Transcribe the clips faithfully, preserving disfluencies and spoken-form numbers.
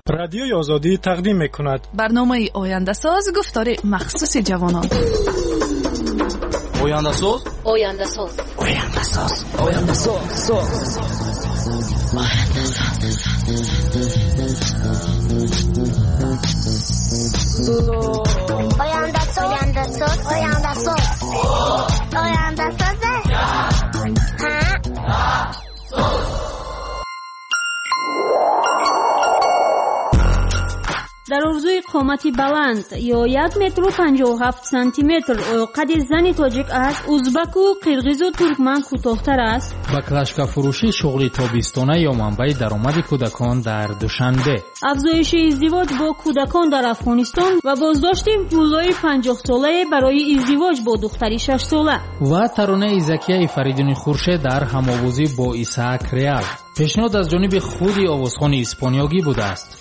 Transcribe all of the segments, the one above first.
رادیوی آزادی تقدیم می‌کند برنامه آینده ساز گفتار مخصوص جوانان. آینده ساز آینده ساز آینده ساز آینده ساز آینده ساز آینده ساز آینده ساز آینده ساز در ارزوی قامتی بلند یا یک متر و پنجاه و هفت سانتی متر قد زن تاجیک است، ازبک و قرغیز و ترکمن کوتاه‌تر است. با کلاشکا فروشی شغلی تابستانه یا منبع درآمد کودکان در دوشنبه، افزایش ازدواج با کودکان در افغانستان و بازداشت مولای پنجاه ساله برای ازدواج با دختری شش ساله و ترانه زکیه فریدون خورشید در هم‌آوازی با ایساک ریال. پیشنهاد از جانب خود آوازخوان اسپانیایی بوده است.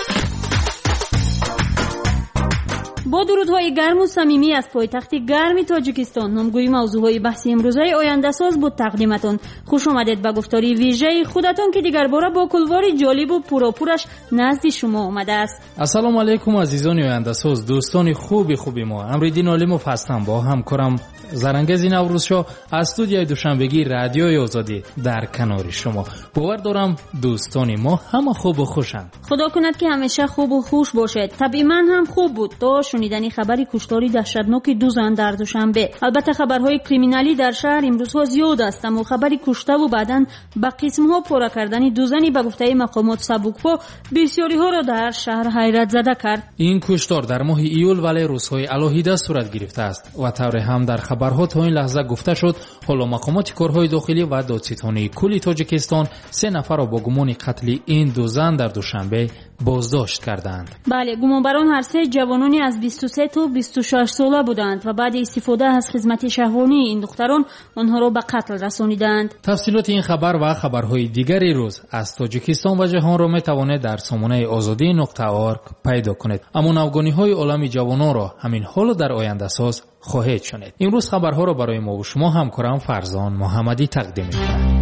با درودهای گرم و صمیمی از پایتخت گرم تاجیکستان، نامگوی موضوعهای بحثی امروزه آینده ساز بود تقدیمتون. خوش آمدید به گفتاری ویژه خودتون که دیگر باره با کلوار جالب و پوراپورش نزد شما آمده است. السلام علیکم عزیزان آینده ساز، دوستان خوبی خوبی ما. امریدین علیموف هستم با همکارم زرنگز نوروزشاه از استودیوی دوشنبگی رادیوی آزادی در کنار شما. باور دارم دوستان ما همه خوب و خوشند. خدا کند که همیشه خوب و خوش باشید. طبعی من هم خوب بود تا شنیدنی خبری کشتاری دهشتناک دو زن در دوشنبه. البته خبرهای کریمینالی در شهر امروزها زیاد است، اما خبری کشته و بعداً به قسمها پاره کردن دو زنی به گفته مقامات سبک‌پا بسیاری ها را در شهر حیرت زده کرد. این کشتار در ماه ایول ولی روزهای الهیده صورت گرفته است و طور هم در خبرها تا این لحظه گفته شد حالا مقامات کارهای داخلی و دادستانی کل تاجیکستان سه نفر را با گمان قتل این دو زن در دوشنبه بازداشت کردند. بله، گمانبران هر سه جوانانی از بیست و سه تا بیست و شش ساله بودند و بعد استفاده از خدمت شهوانی این دختران آنها را به قتل رسانیدند. تفصیلات این خبر و خبرهای دیگری روز از تاجیکستان و جهان را میتوانید در سامانه آزادی نقطه اورگ پیدا کنید. اما نوگانی‌های عالم جوانان را همین حال در آینده ساز خواهید شنید. امروز خبرها را برای ما و شما همکارم فرزان محمدی تقدیم می‌کنم.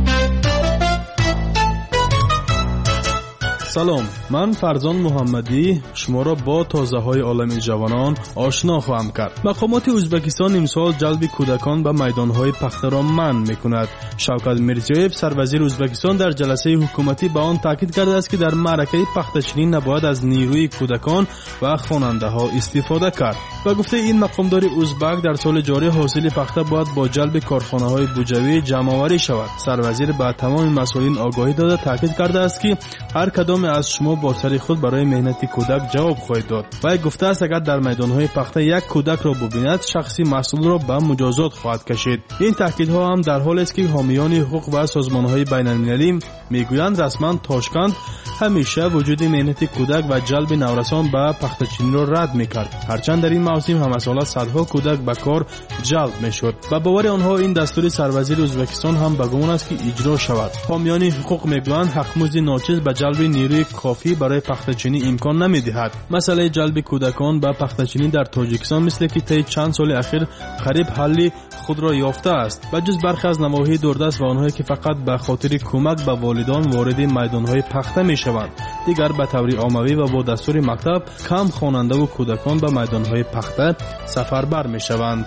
سلام، من فرزان محمدی شما را با تازه های عالم جوانان آشنا خواهم کرد. مقامات ازبکستان امسال جلب کودکان به میدان های پخته را منع می کند. شوکت میرزیویف سروزیر ازبکستان در جلسه حکومتی به آن تاکید کرده است که در معرکه پخته چینی نباید از نیروی کودکان و خواننده ها استفاده کرد. و گفته این مقامدار ازبک در سال جاری حاصل پخته باید با جلب کارخانه های بوجوی جمع آوری شود. سروزیر به تمام مسئولین آگاهی داده تاکید کرده است که هر کدام از شما با سر خود برای مهنت کودک جواب خواهید داد. و گفته است اگر در میدان‌های پخته یک کودک را ببیند شخصی مسئول را به مجازات خواهد کشید. این تاکیدها هم در حالی است که حامیان حقوق و سازمان‌های بین‌المللی میگویند رسما تاشکند همیشه وجود مهنت کودک و جلب نورسان به پخته‌چینی را رد می‌کرد. هرچند در این موسم هم سالا صدها کودک به کار جلب می‌شد. و باور آنها این دستور سروزیر ازبکستان هم به گمان است که اجرا شود. حامیان حقوق میگویند حق‌مزد ناچیز به جلب نیروی کافی برای پخته‌چینی امکان نمی‌دهد. مسئله جلب کودکان به پخته‌چینی در تاجیکستان مثل که طی چند سال اخیر قریب حلی خود را یافته است. و جز برخی از نواحی دوردست و آنهایی که فقط به خاطر کمک به والدان وارد میدان‌های پخته می‌شوند، دیگر به طور عمومی و با دستور مکتب کم خواننده و کودکان به میدان‌های پخته سفربر می‌شوند.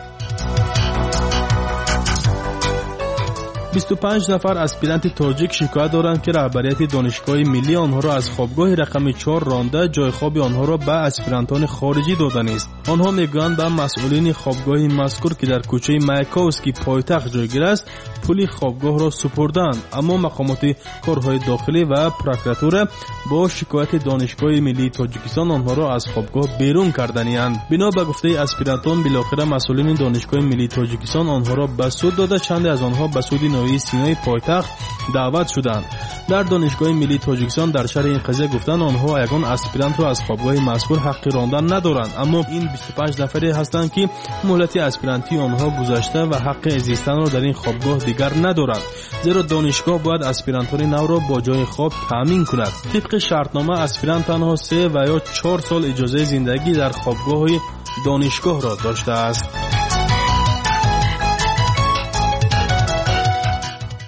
بیست و پنج نفر اسپیرانت تاجیک شکایت دارند که رهبریت دانشگاه ملی آنها را از خوابگاه رقم چهار رانده جای خواب آنها را به اسپیرانتان خارجی دادن است. آنها میگویند به مسئولین خوابگاه مذکور که در کوچه مایکووسکی پایتخت جایگیر است پول خوابگاه را سپردند، اما مقامات کارهای داخلی و پروکراتور با شکایت دانشگاه ملی تاجیکستان آنها را از خوابگاه بیرون کردند. بنا به گفته اسپیرانتان بالاخره مسئولین دانشگاه ملی تاجیکستان آنها را به سود داده، چند از آنها به سود نوی سینای پایتخت دعوت شدند. در دانشگاه ملی تاجیکستان در شرح این قضیه گفتند آنها یگان اسپیرانت را از خوابگاه مذکور حق راندن ندارند، اما این بیست و پنج نفری هستند که مهلت اسپیرانتی آنها گذشته و حق زیستن را در این خوابگاه دیگر ندارند، زیرا دانشگاه باید اسپیرانتان نو را با جای خواب تامین کند. طبق شرطنامه اسپیرانت تنها سه و یا چهار سال اجازه زندگی در خوابگاه دانشگاه را داشته است.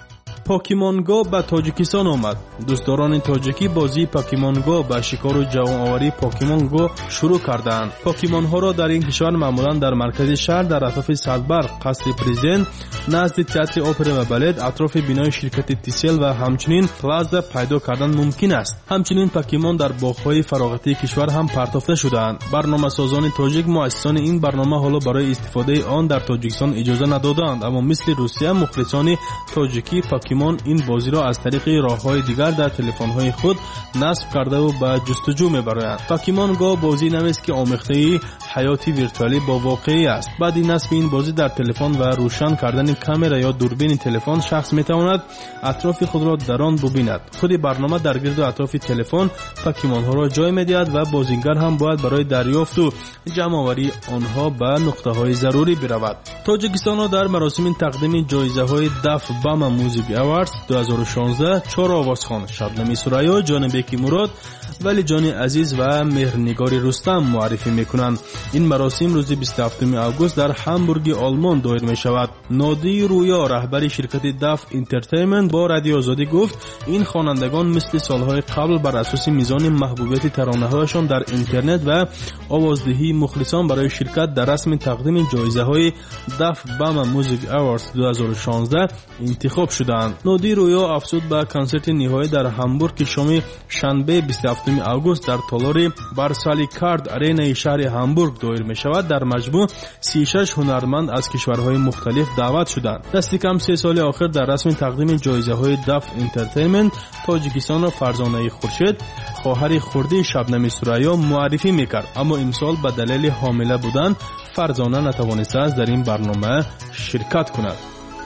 پوکیمون گو به تاجیکستان آمد. دوستداران تاجیکی بازی پوکیمون گو به شکار و جوان‌آوری پوکیمون گو شروع کردند. پوکیمون ها را در این کشور معمولا در مرکز شهر در اطراف صدبرق قصر پرزیدنت نزد تئاتر اپرا و بالت اطراف بینای شرکت تیسل و همچنین پلازا پیدا کردن ممکن است. همچنین پوکیمون در باغ‌های فراغتی کشور هم پرتافته شدند. برنامه‌سازان تاجیک مؤسسان این برنامه حالا برای استفاده آن در تاجیکستان اجازه ندادند، اما مثل روسیه مخلصان تاجیکی پوکیمون این بازی را از طریق راه‌های دیگر در تلفن‌های خود نصب کرده و به جستجو می‌برند. پوکیمون گو بازی نوعی است که آمیخته حیاتی ویرچوالی با واقعی است. بعد نصب این بازی در تلفن و روشن کردن کامera یا دوربین تلفن شخص می‌تواند اطراف خود را در آن ببیند. خود برنامه در گرد و اطراف تلفن پوکیمون ها را جای می‌دهد و بازیگر هم باید برای دریافت و جمع‌آوری آنها به نقطه‌های ضروری برود. تاجیکستان در مراسم تقدیم جایزه‌های دف باما موزیک اواردز دو هزار و شانزده چهار آوازخوان شبنم سریا، جان بیکی مراد، ولی جان عزیز و مهرنگار رستم معرفی می‌کنند. این مراسم روز بیست و هفتم آگوست در همبورگ آلمان دایر می‌شود. نادی رویا رهبر شرکت دف انترتینمنت با رادیو آزادی گفت این خوانندگان مثل سال‌های قبل بر اساس میزان محبوبیت ترانه‌هایشان در اینترنت و آوازدهی مخلصان برای شرکت در رسم تقدیم جایزه‌های دف باما موزیک اواردز دو هزار و شانزده انتخاب شدند. نادی رویا افزود به کنسرت نهایی در همبورگ که شام شنبه بیست و هفتم آگوست در تالار بارسالی کارد آرینای شهر همبورگ دایر می شود. در مجموع سی و شش هنرمند از کشورهای مختلف دعوت شدند. دست کم سه سال آخر در رسم تقدیم جایزه‌های دف انترتینمنت تاجیکستان را فرزانه خورشید خواهر خردی شبنم سریا معرفی میکرد، اما امسال به دلیل حامله بودن فرزانه نتوانسته است در این برنامه شرکت کند.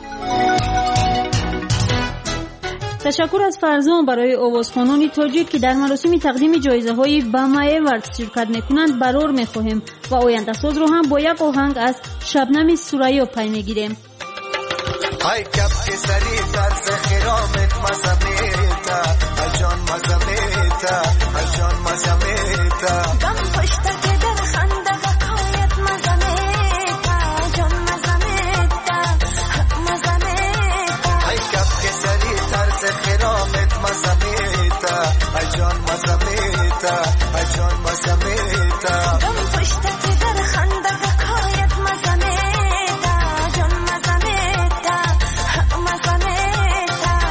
تشکر از فرزان برای آوازخوانان تاجیک که در مراسم تقدیم جایزه های باما اواردز شرکت میکنند برار میخواهیم و آینده ساز رو هم با یک آهنگ از شبنم سریا پی میگیریم. ای کف که سری ترس خرامت مزمیتا جان مزمیتا جان مزمیتا دم پشت که در خنده قایت مزمیتا جان مزمیتا مزمیتا ای کف که سری ترس خرامت مزمیتا جان مزمیتا جان مزمیتا دم پشت که در خنده قایت مزمیتا جان مزمیتا مزمیتا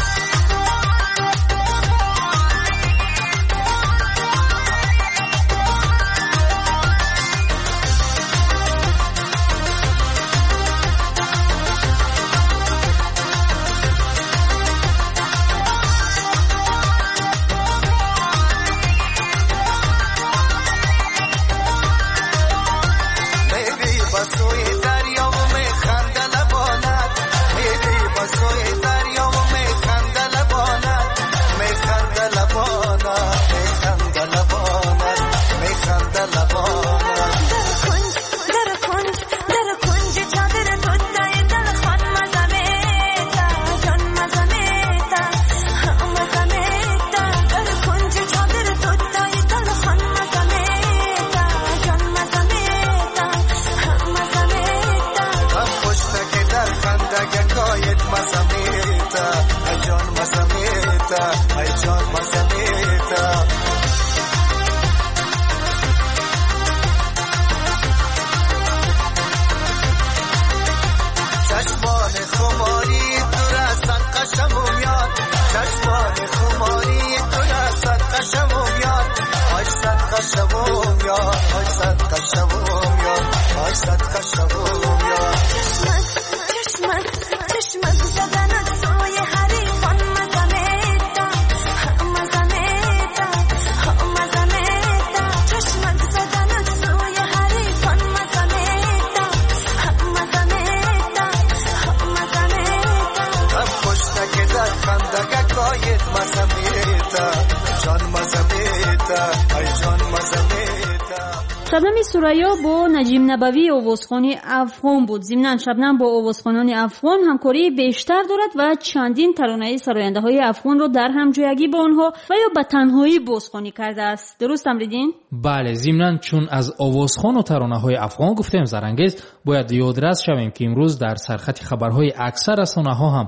شبنم سریا با نجیم نبوی آوازخوان افغان بود. ضمناً شبنم با آوازخوانان افغان همکاری بیشتر دارد و چندین ترانه سراینده های افغان را در همجویگی با آنها و یا به تنهایی بازخوانی کرده است. درست امریدین؟ بله، ضمناً چون از آوازخوان و ترانه های افغان گفتیم زرنگیز، باید یادرس شویم که امروز در سرخط خبرهای اکثر رسانه‌ها هم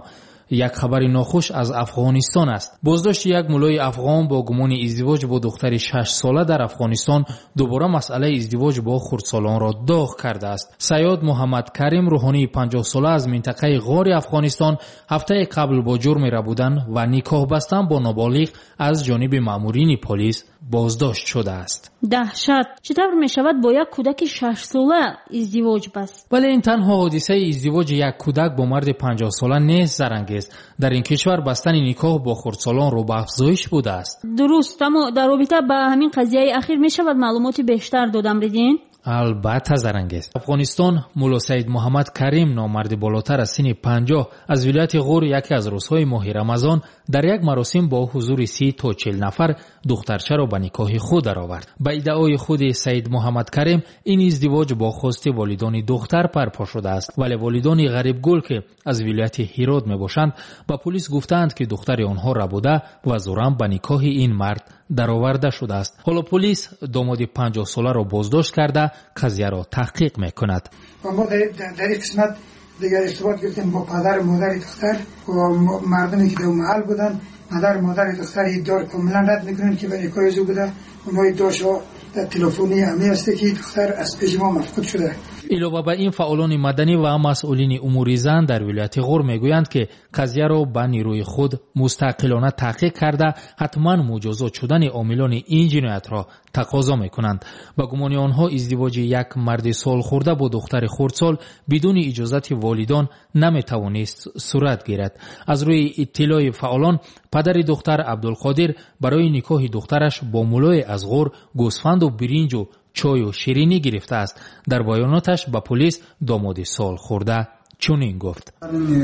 یک خبر ناخوش از افغانستان است. بازداشت یک مولای افغان با گمان ازدواج با دختری شش ساله در افغانستان دوباره مسئله ازدواج با خردسالان را داغ کرده است. سیاد محمد کریم روحانی پنجاه ساله از منطقه غور افغانستان هفته قبل با جرم ربودن و نکاح بستن با نابالغ از جانب مامورین پلیس بازداشت شده است. دهشت. چطور می شود با یک کودک شش ساله ازدواج بست؟ ولی این تنها حادثه ازدواج یک کودک با مرد پنجاه ساله نیست زرانگیز. در این کشور بستن نکاح با خردسالان رو به افزایش بوده است. درست، اما در رابطه با همین قضیه اخیر می شود معلومات بیشتر دادم ردین؟ البته زرانگیز. افغانستان مولا سید محمد کریم نامرد بالاتر از سن پنجاه از ولایت غور یکی از روزهای ماه رمضان در یک مراسم با حضور سی تا چهل نفر دخترچه را به نکاح خود درآورد. به ادعای خود سید محمد کریم این ازدواج با خواست والدان دختر برپا شده است، ولی والدان غریب گل که از ولایت هرات میباشند با پلیس گفتند که دختر آنها ربوده و زورم به نکاح این مرد درآورده شده است. حالا پلیس داماد پنجاه ساله را بازداشت کرده قضیه را تحقیق میکند. و ما در, در این قسمت دیگر ارتباط گرفتیم با پدر و مادر دختر و مردمی که در محل بودن. مادر و مادر دختر ادعا کاملا رد میکنن که به نکاح او بوده. اونها ادعاشو در تلفنی همی است که دختر از پیش ما مفقود شده. علاوه بر این فعالان مدنی و مسئولین امور زن در ولایت غور میگویند که قضیه را به نیروی خود مستقلانه تحقیق کرده حتما مجازات شدن عاملان این جنایت را تقاضا میکنند. با گمان آنها ازدواج یک مرد سال خورده با دختر خردسال بدون اجازت والدان نمیتوانست صورت گیرد. از روی اطلاع فعالان پدر دختر عبدالقادر برای نکاح دخترش با مولای از غور گوسفند و برنج و چای و شیرینی گرفته است. در بیاناتش به پلیس داماد سال خورده چنین گفت: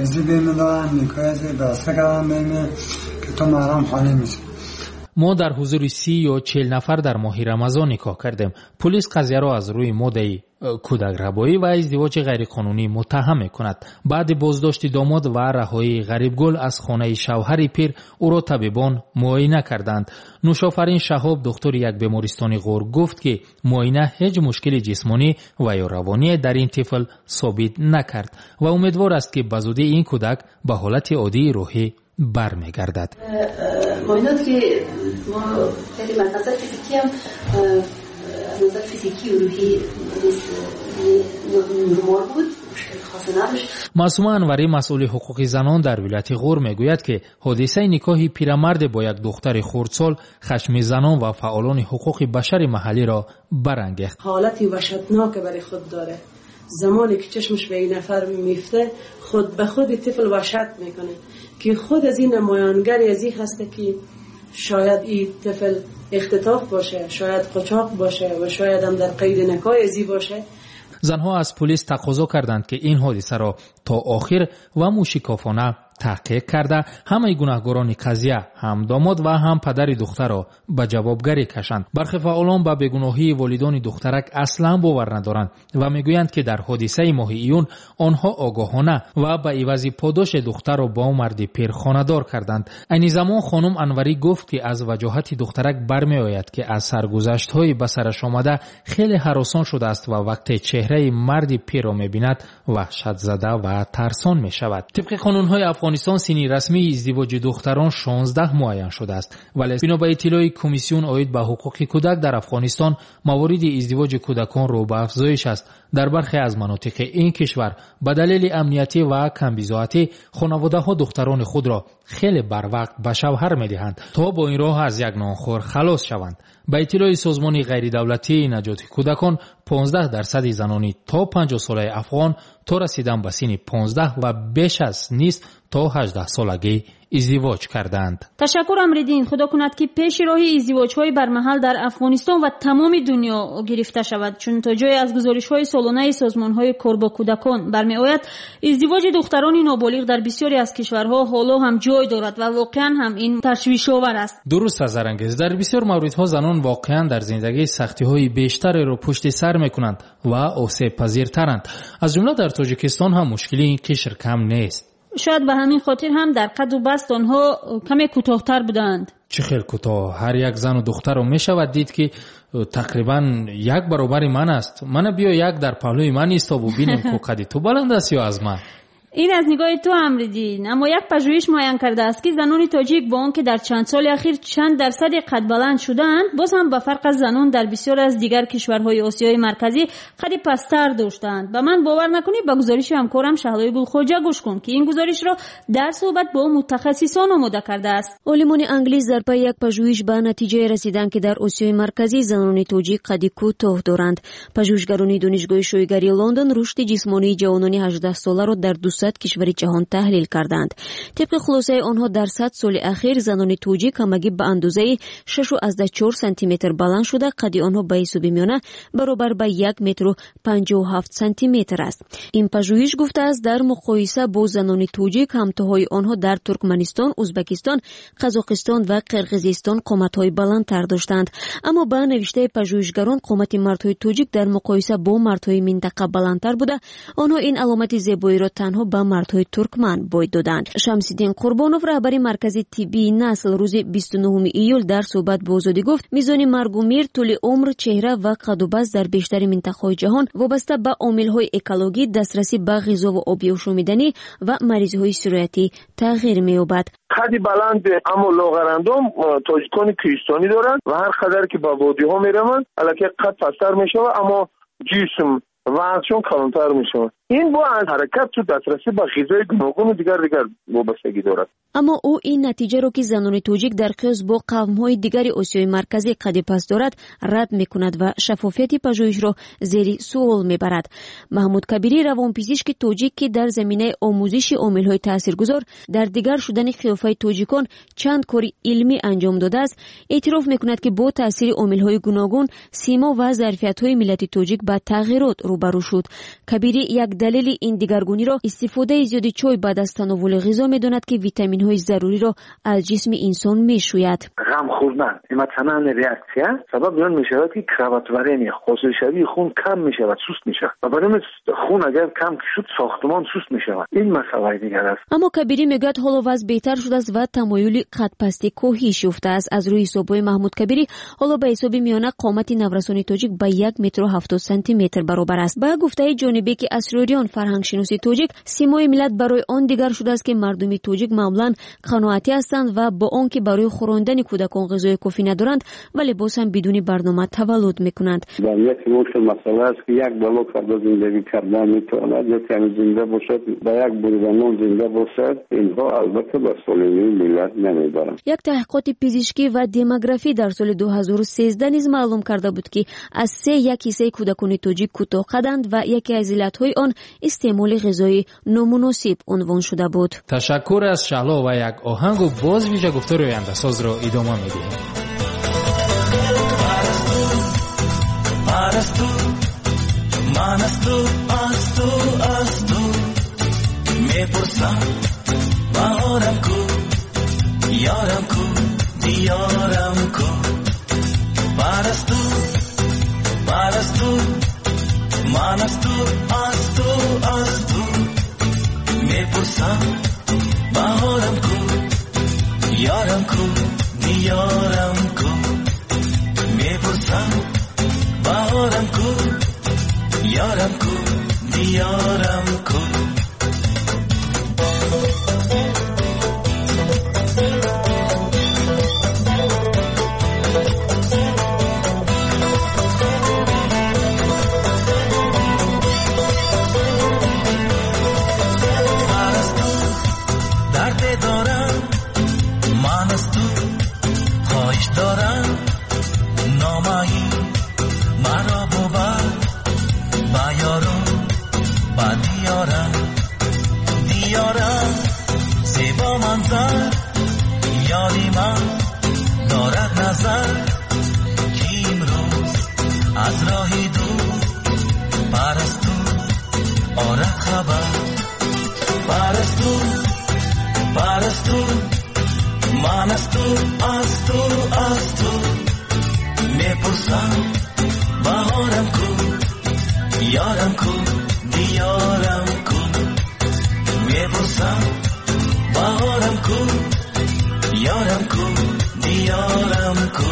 ما در حضور سی یا چهل نفر در ماه رمضان نکاح کردیم. پلیس قضیه را از روی ماده کودک ربایی و ازدواج غیرقانونی متهم می‌کند. بعد بازداشت داماد و رهایی غریبگل از خانه شوهر پیر او را طبیبان معاینه کردند. نوشافرین شهاب دکتر یک بیمارستان غور گفت که معاینه هیچ مشکل جسمانی و یا روانی در این طفل ثابت نکرد و امیدوار است که بزودی این کودک به حالت عادی روحی برمیگردد. معاینات که ما خیلی از نظر فیزیکی هم از نظر فیزیکی و روحی نرمال بود، مشکل خاصی نداشت. معصومه انوری مسئول حقوق زنان در ولایت غور میگوید که حادثه نکاح پیرمرد با یک دختر خردسال خشم زنان و فعالان حقوق بشر محلی را برانگیخت. حالتی وحشتناک برای خود داره. زمانی که چشمش به این نفر میفته خود به خود طفل وحشت میکنه که خود از این نمایانگری از این هسته که شاید این طفل اختطاف باشه، شاید قاچاق باشه و شاید هم در قید نکاح ازی باشه. زنها از پلیس تقاضا کردند که این حادثه را تا آخر و موشکافانه تحقیق کرده همه گناهکاران قضیه هم داماد و هم پدر دختر را به جوابگری کشند. برخی فعالان به بیگناهی والدان دخترک اصلا باور ندارند و میگویند که در حادثه ماه ایون آنها آگاهانه و به عوض پاداش دختر را با مرد پیر خانه‌دار کردند. این زمان خانم انوری گفت که از وجاهت دخترک برمی آید که از سرگذشت‌های به سرش آمده خیلی هراسان شده است و وقتی چهره مرد پیر را می‌بیند وحشت زده و ترسان می‌شود. طبق قانون‌های افغانستان سنی رسمی ازدواج دختران شانزده معین شده است، ولی بنا به اطلاع کمیسیون عاید به حقوق کودک در افغانستان موارد ازدواج کودکان رو به افزایش است. در برخی از مناطق این کشور به دلیل امنیتی و کمبیزاتی خانواده‌ها دختران خود را خیلی بر وقت به شوهر می‌دهند تا با این راه از یک نانخور خلاص شوند. به اطلاع سازمان غیر دولتی نجات کودکان پانزده درصد زنانی تا پنجاه ساله افغان تا رسیدن به سن پانزده و بیش از نیست تا هجده سالگی ازدواج کردند. تشکر امریدین. خدا کند که پیش راهی ازدواج‌های برمحل در افغانستان و تمام دنیا گرفته شود، چون تا جای از گزارش‌های سالانه سازمان‌های کار با کودکان برمی‌آید ازدواج دختران نابالغ در بسیاری از کشورها حالا هم جای دارد و واقعاً هم این تشویش‌آور است. درست است زرانگیز. در بسیار موردها زنان واقعاً در زندگی سختی‌های بیشتری را پشت سر می‌کنند و آسیب پذیرترند. از جمله در تاجیکستان هم مشکلی این کشور کم نیست. شاید به همین خاطر هم در قد و بست آنها کمی کوتاه‌تر بودند. چه خیلی کوتاه. هر یک زن و دختر رو میشود دید که تقریبا یک برابر من است. من بیا یک در پهلوی من ایستا و ببینیم که قد تو بلند است یا از من. این از نگاه تو امردین. اما یک پژوهش معین کرده است که زنان تاجیک با آنکه در چند سال اخیر چند درصد قد بلند شدند، باز هم به فرق از زنان در بسیار از دیگر کشورهای آسیای مرکزی قد پستر داشتند. و من باور نکنی با گزارش همکارم شهلای گلخوجه گوش کن که این گزارش را در صحبت با متخصصان آماده کرده است. عالمان انگلیس در پی یک پژوهش به نتیجه رسیدند که در آسیای مرکزی زنان تاجیک قد کوتاه دارند. پژوهشگران دانشگاه شویگری لندن رشد جسمانی جوانان هجده ساله را در دویست کشور جهان تحلیل کردند. طبق خلاصه آنها در صد سال اخیر زنان تاجیک همگی به اندازه شش و چهار سانتی متر بلند شده، قد آنها به حساب میانه برابر به یک متر و پنجاه و هفت سانتی متر است. این پژوهش گفته است در مقایسه با زنان تاجیک همتاهای آنها در ترکمنستان، ازبکستان، قزاقستان و قرقیزستان قامت‌های بلندتر داشتند. اما با نوشته پژوهشگران قامت مردهای تاجیک در مقایسه با مردهای منطقه بلندتر بوده. آنها این علامت زیبایی را تنها به مردهای ترکمن باید دادند. شمس‌الدین قربانوف رهبر مرکز طبی نسل روز بیست و نهم ایول در صحبت با آزادی گفت میزان مرگ و میر، طول عمر، چهره و قد و وزن در بیشتر منطقه‌های جهان وابسته به عامل‌های اکولوژی، دسترسی به غذا و آبی آشامیدنی و مریضی‌های سرایتی تغییر می‌یابد. قدی بلند اما لاغرندام تاجیکان کوهستانی دارند و هر قدر که با وادی‌ها میروند البته قد پستر میشود اما جسم وزنشون کمتر میشود. این با از حرکت تو دسترسی به غذای گوناگون و دیگر دیگر وابستگی دارد. اما او این نتیجه را که زنان تاجیک در قیاس با قوم‌های دیگر آسیای مرکزی قد پست دارد رد میکند و شفافیت پژوهش را زیر سوال میبرد. محمود کبیری روانپزشک تاجیک که در زمینه آموزش عامل‌های تاثیرگذار در دیگر شدن قیافه تاجیکان چند کار علمی انجام داده است، اعتراف میکند که با تاثیر عامل‌های گوناگون سیما و ظرفیت‌های ملت تاجیک با تغییرات روبرو شد. کبیری یک دلیل این دیگرگونی را استفاده زیاد چای بعد از تناول غذا می‌داند که ویتامین‌های ضروری را از جسم انسان می‌شوید. غم خوردن ایمتنان ریاکسیا سبب میان می‌شود که کراواتوارنی خصوصی خون کم می‌شود، سست می‌شود و برای خون اگر کم شد ساختمان سست می‌شود. این مسئله دیگر است. اما کبیری میگوید حالا وضع بهتر شده است و تمایل قد پستی کاهش یافته است. از روی حساب‌های محمود کبیری حالا به حساب میانه قامت نورسان تاجیک به یک متر و هفتاد سانتی متر برابر است. با گفته جانبی که اسروریان فرهنگ شناسی تاجیک سیمای ملت برای آن دیگر شده است که مردم تاجیک معمولاً قناعتی هستند و با آنکه برای خوراندن کودکان غذای کافی ندارند ولی باز هم بدون برنامه تولد میکنند. در یک مشکل مسئله است که یک بالا فرد زندگی کردن میتواند یا کمی زنده باشد با یک بودنان زنده باشد، اینها البته به سالمی ملت نمیبرند. یک تحقیقات پزشکی و دموگرافی در سال دو هزار و سیزده نیز معلوم کرده بود که از سه یک حصه کودکان تاجیک کوتاه قدند و یکی از علتهای آن استعمال غذای نامناسب عنوان شده بود. تشکر از شهلا و یک آهنگ و باز ویژه گفتار آینده ساز را ادامه میدهیم. من از تو من از تو از تو از تو میپرسم بهارم کو یارم کو دیارم کو من از تو من از تو من از تو از تو از تو میپرسم بهارم کو یارم کو دیارم کو میپرسم بهارم کو یارم کو دیارم کو یاری من دارد نظر که امروز از راهی دور پرستو آرد خبر پرستو پرستو من از تو از تو از تو میپرسم بهارم کو یارم کو دیارم کو میپرسم بهارم کو یارم کو دیارم کو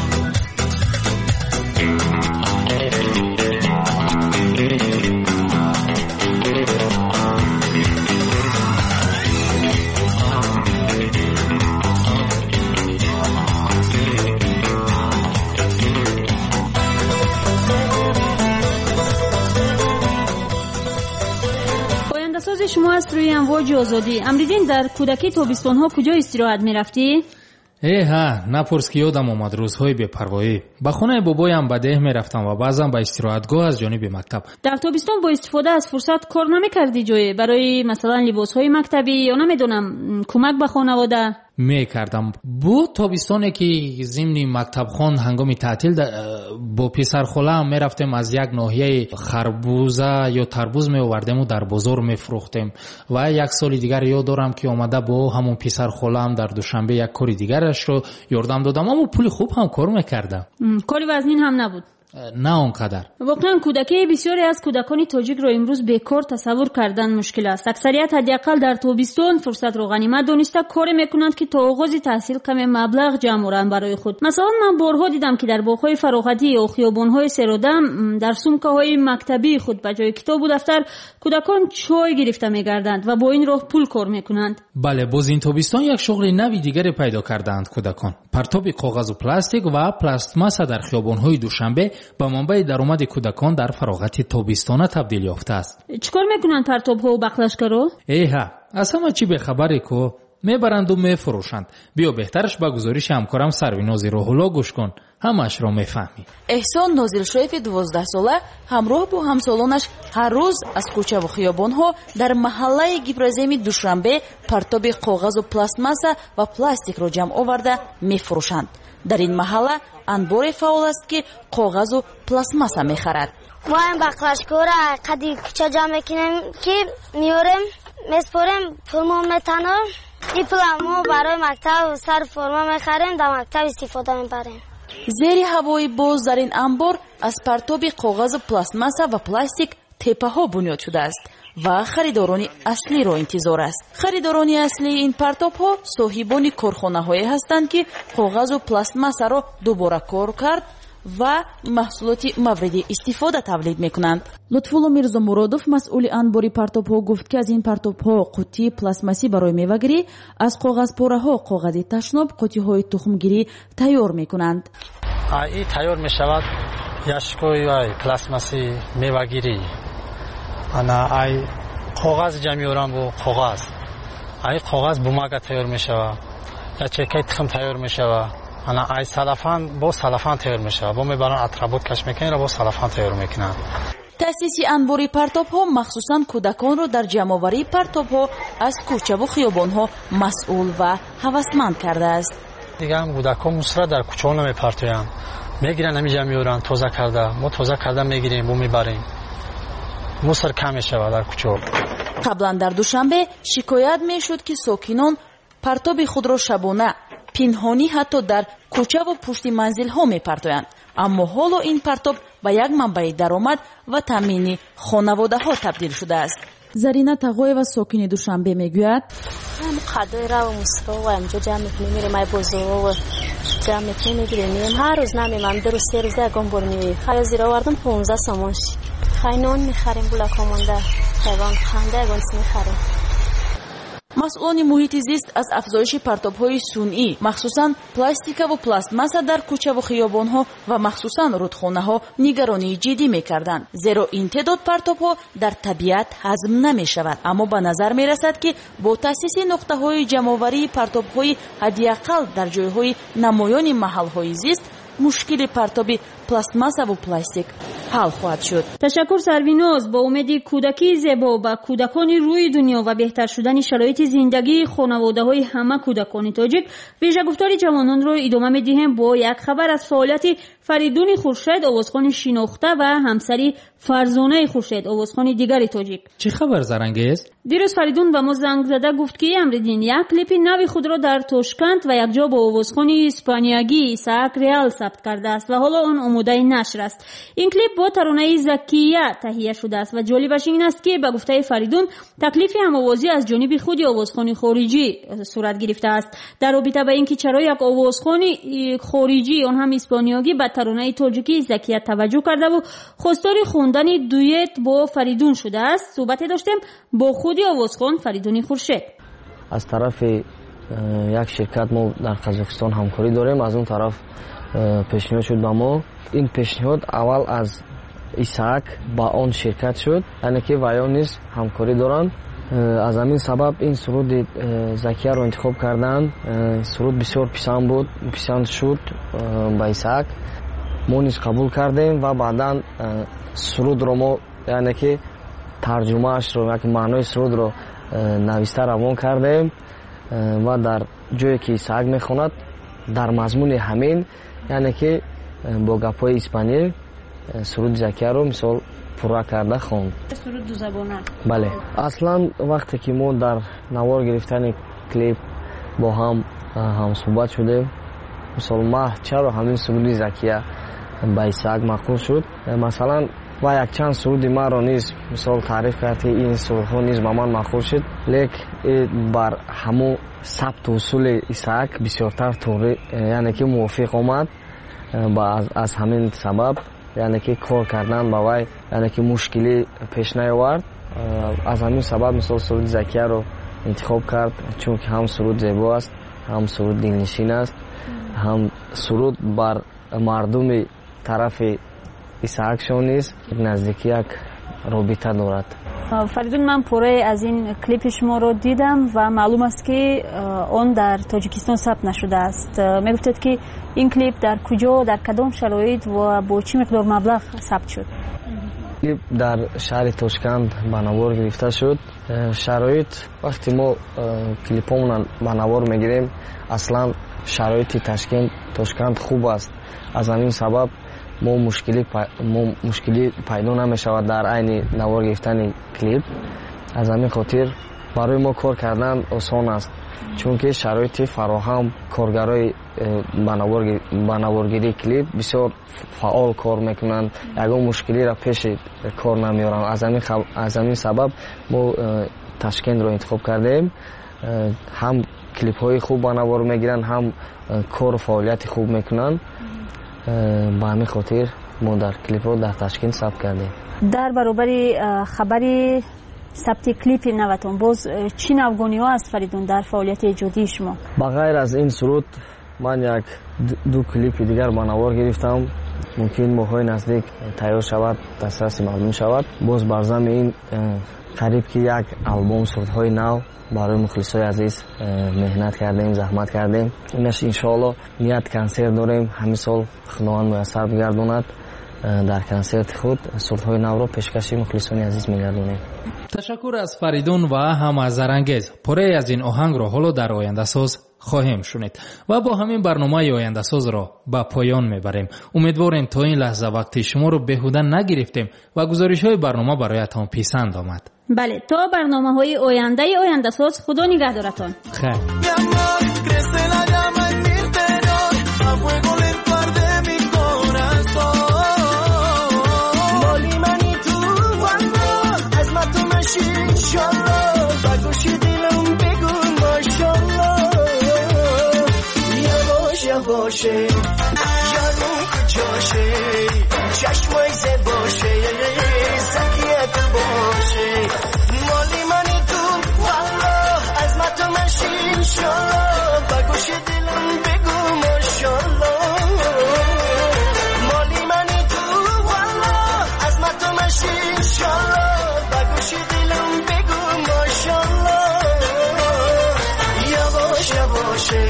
شما است روی امواج آزادی. امریدین در کودکی تابستان ها کجا استراحت می رفتی؟ ای ها نپرس که یادم آمد روزهای بی‌پروایی. به خانه بابایم به ده می رفتم و بعضا به استراحتگاه از جانب مکتب. در تابستان با استفاده از فرصت کار نمی کردی جایی برای مثلا لباس های مکتبی یا نمیدونم کمک به خانواده؟ می کردم. بود تابستانی که ضمن مکتب خان هنگام تعطیل با پسر خاله‌ام می رفتیم از یک ناحیه خربوزه یا تربوز می آوردیم و در بازار می فروختیم. و یک سال دیگر یاد دارم که اومده با همون پسر خاله‌ام در دوشنبه یک کار دیگرش رو یاردم دادم، اما پول خوب هم کار میکردم. کاری وزنین هم نبود؟ نه آنقدر. واقعا کودکی بسیاری از کودکان تاجیک را امروز بیکار تصور کردن مشکل است. اکثریت حداقل در تابستان فرصت را غنیمت دانسته کاری میکنند که تا آغاز تحصیل کم مبلغ جمع آورند برای خود. مثلا من بارها دیدم که در باغ‌های فراغتی یا خیابان‌های سرودم در سومکه‌های مکتبی خود به جای کتاب و دفتر کودکان چای گرفته می‌گردند و با این راه پول کار میکنند. بله، باز این تابستان یک شغل نوی دیگری پیدا کردند کودکان. پرتاب کاغذ و پلاستیک و پلاستماسه در خیابان‌های دوشنبه به منبع درآمد کودکان در فراغت تابستانه تبدیل یافته است. چیکار میکنن پرتاب‌ها و بخلشکارا؟ ایها از همه چی به خبری کو میبرند و میفروشند. بیا بهترش به گزارش همکارم سرویناز روح‌الله گوش کن، همش را میفهمی. احسان نازلشریف دوازده ساله همراه با همسالانش هر روز از کوچه و خیابان‌ها در محله گیبرازمی دوشنبه پرتاب کاغذ و پلاستماسه و پلاستیک را جمع آورده میفروشند. در این محله انبار فعال است که کاغذ و پلاستماسه میخرد. ما این بخلشکور قدی کوچه جمع میکنیم که میاریم میسپریم پولمو میتنم این پولمو برای مکتب و سر فرما میخریم در مکتب استفاده میبریم. زیر هوای باز در این انبار از پرتاب کاغذ و پلاستماسه و پلاستیک تپه ها بنیاد شده است و خریداران اصلی را انتظار است. خریداران اصلی این پرتاب ها صاحبان کارخانه هایی هستند که کاغذ و پلاستماسه را دوباره کار کرد و محصولات مورد استفاده تولید میکنند. لطفالله میرزا مرادов مسئول انباری پرتاب ها گفت که از این پرتاب ها قوطی پلاستماسی برای میوه‌گیری، از کاغذ پاره ها کاغذ تشناب، قوطی های تخمگیری تیار میکنند. این تیار میشود یشکوی و پلاستماسی میوه‌گیری. انا ای کاغذ جمع میارم و کاغذ ای کاغذ بوماگا تیار میشود یا چکه تخم تیار میشود. انا ای سلفان با سلفان تیار میشود، با میبرن اطرابوت کش میکنن و با سلفان تیار میکنن. تأسیس انباری پرتاب ها مخصوصاً کودکان را در جمع‌آوری پرتاب ها از کوچه و خیابان ها مسئول و هوسمند کرده است. دیگه هم کودکان مصرا در کوچه ها نمیپرتویند، میگیرن همینجا میارن تازه کرده، ما تازه کرده میگیریم و میبریم. مصر کم شود در کوچه. قبلا در دوشنبه شکایت میشد که ساکنان پرتاب خود را شبانه پنهانی حتی در کوچه و پشت منزل ها میپرتویند، اما حالا این پرتاب به یک منبع درآمد و تامین خانواده ها تبدیل شده است. زرینه تقویه و ساکن دوشنبه میگوید هم قدای را و مصفا و همجا جمع میکنیم میریم های بازارها و جمع میکنیم میگیریم. هر روز نمیمم در روز سه روز یکم بار میویم. خیلی زیرا وردم پونزده سامانش خیلی نان میخریم بولا کامانده حیوان خنده یگانس میخریم. مسئولان محیط زیست از افزایش پرتاب‌های صنعی مخصوصاً پلاستیک و پلاستماسه در کوچه و خیابان‌ها و مخصوصاً رودخانه‌ها نگرانی جدی می‌کردند، زیرا این تعداد پرتاب‌ها در طبیعت هضم نمی‌شود. اما به نظر می‌رسد که با تأسیس نقطه‌های جمع‌آوری پرتاب‌های حداقل در جای‌های نمایان محل‌های زیست مشکل پرتاب پلاستماسه و پلاستیک حل خواهد شد. تشکر سرویناز. با امید کودکی زیبا به کودکان روی دنیا و بهتر شدن شرایط زندگی خانواده های همه کودکان تاجیک، ویژه گفتار جوانان را ادامه می‌دهیم با یک خبر از فعالیت فریدون خورشید، آوازخوان شناخته و همسری فرزانه خورشید، آوازخوان دیگر تاجیک. چه خبر زرنگیز؟ دیروز فریدون به ما زنگ زده گفت که امریدین یک کلیپ نوی خود را در تاشکند و یک جا با آوازخوان اسپانیایی ایساک ریال ثبت کرده است و حالا آن آماده نشر است. این کلیپ با ترانه زکیه تهیه شده است و جالبش این است که به گفته فریدون تکلیف هم‌آوازی از جانب خود آوازخوان خارجی صورت گرفته است. در رابطه با اینکه چرا یک آوازخوان خارجی آن هم اسپانیایی به ترانه تاجیکی زکیه توجه کرده و خواستار خواندن دویت با فریدون شده است، صحبت داشتیم با خود آوازخوان فریدون خورشید. از طرف یک شرکت ما در قزاقستان همکاری داریم، از اون طرف پیشنهاد شد به ما. این پیشنهاد اول از ایساک با آن شرکت شد، یعنی که ویا نیز همکاری دارند аз ҳамин сабаб ин суруди закияро интихоб карданд. Суруд бисёр писанд буд, писанд шуд ба Исаак. мо низ қабул кардем ва баъдан сурудро мо яъне ки тарҷумаашро яки маънои сурудро нависта равон кардем ва дар ҷое ки Исаак мехонад дар мазмуни ҳамин яъне ки бо гапҳои испанӣ суруди закияро мисол пурра карда хонд. суруд дузабона. бале аслан вақте ки мо дар навор гирифтани клип бо ҳам ҳамсуҳбат шудем, мисол маҳ чаро ҳамин суруди закия ба Исаак маъқул шуд. Масалан ва якчанд суруди маро низ мисол таъриф кард ки ин сурудҳо низ ба ман маъқул шуд, лек бар ҳамун сабту усули Исаак бисёртар туғри яъне ки мувофиқ омад. аз ҳамин сабаб яъне ки кор кардан ба вай яъне ки мушкилӣ пеш наёвард. аз ҳамин сабаб мисол суруди закияро интихоб кард, чунки ҳам суруд зебо аст, ҳам суруд дилнишин аст, ҳам суруд бар мардуми тарафи Исаакшон низ наздики як робита дорад. Фаридун, ман пурраи аз ин клипи шуморо дидам ва маълум аст ки он дар Тоҷикистон сабт нашудааст. Мегуфтед ки ин клип дар куҷо, дар кадом шароит ва бо чӣ миқдор маблағ сабт шуд? Клип дар шаҳри Тошканд ба навор гирифта шуд. Шароит вақте мо клипомон ба навор мегирем, аслан шароити Ташкент Тошканд хуб аст. аз ҳамин сабаб мо мушкилӣ пайдо намешавад дар айни навор гирифтани клип. аз ҳамин хотир барои мо кор кардан осон аст, чунки шароити фароҳам коргарои ба наворгирии клип бисёр фаъол кор мекунанд, ягон мушкилиро пеши кор намеёранд. аз ҳамин сабаб мо Ташкентро интихоб кардем. ҳам клипҳои хуб ба навор мегиранд, ҳам кору фаъолияти хуб мекунанд. ба ҳамин хотир мо дар клипро дар Ташкент сабт кардем. дар баробари хабари сабти клипи наватон боз чӣ навгониҳо аст Фаридун дар фаъолияти эҷодии шумо? ба ғайр аз ин суруд ман як ду клипи дигар ба навор гирифтам. мумкин моҳои наздик тайёр шавад, дастраси мардум шавад. боз бар замми ин қариб ки як албом сурудҳои нав барои мухлисои азиз меҳнат кардем, заҳмат кардем. инаш иншоалло ният консерт дорем. ҳамин сол худованд муяссар бигардонад, дар консерти худ сурудҳои навро пешкаши мухлисони азиз мегардонем. ташаккур аз Фаридун ва ҳама Зарангез. пурраи аз ин оҳангро ҳоло дар Ояндасоз хоҳем шунид ва бо ҳамин барномаи Ояндасозро ба поён мебарем. умедворем то ин лаҳза вақти шуморо беҳуда нагирифтем ва гузоришҳои барнома бароятон писанд омад. бале, то барномаҳои ояндаи Ояндасоз худо нигаҳдоратон. хайр. باشه جانم کجاشه چشمای زباشه زکیت باشه مالی منی تو والله از ما تو مشی انشالله بگوش دلم بگو ماشالله مالی منی تو والله از ما تو مشی انشالله بگوش دلم بگو ماشالله یواش یواشه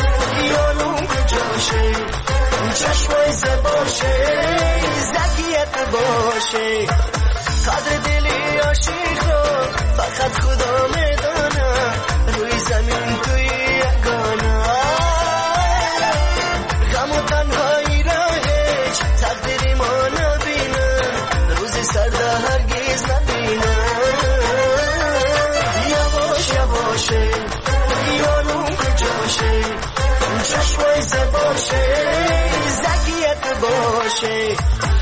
چشمای زباشه زکیت باشه قدر دلی عاشق رو فقط خدا میدانه روی زمین توی یگانه غم و تنهایی را هیچ تقدیری ما نبینه روزی سرده هرگز نبینه یواش یواشه یانون کجاشه چشمای زباشه زکیت باشه